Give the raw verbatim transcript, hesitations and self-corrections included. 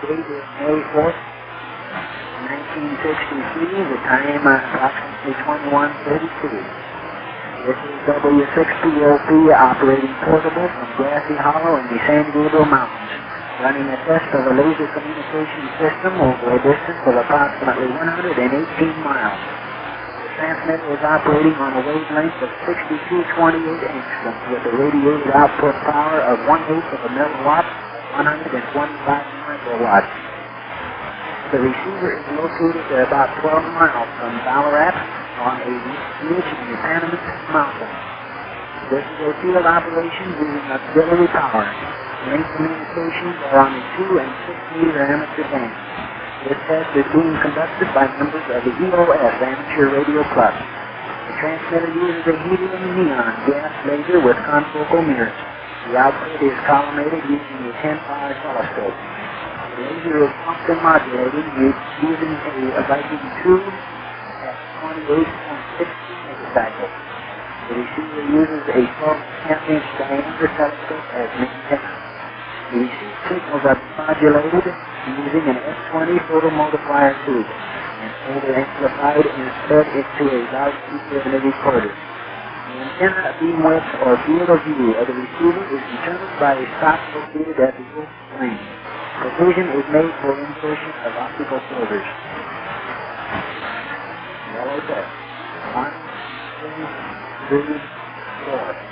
Date is May fourth, nineteen sixty-three. The time uh, approximately twenty-one thirty-two. This is W six P O P operating portable from Grassy Hollow in the San Gabriel Mountains, running a test of a laser communication system over a distance of approximately one hundred eighteen miles. The transmitter is operating on a wavelength of sixty-two twenty-eight angstroms with a radiated output power of one-eighth of a milliwatt, one hundred twenty-five microwatts. The receiver is located at about twelve miles from Ballarat on a ridge in the Panamint Mountains. This is a field operation using auxiliary power. Link communications are on the two and six meter amateur bands. This test is being conducted by members of the E O S Amateur Radio Club. The transmitter uses a helium neon gas laser with confocal mirrors. The output is collimated using a ten power telescope. The laser is pumped and modulated using a Viking two at twenty-eight point six megacycles. The receiver uses a twelve point five inch diameter telescope as main antenna. The received signals are modulated using an S twenty photomultiplier tube and further amplified and fed into a loudspeaker in the recorder. The antenna beam width or field of view of the receiver is determined by a stop located at the Earth's plane. Provision is made for insertion of optical filters. Yellow test. One, two, three, four.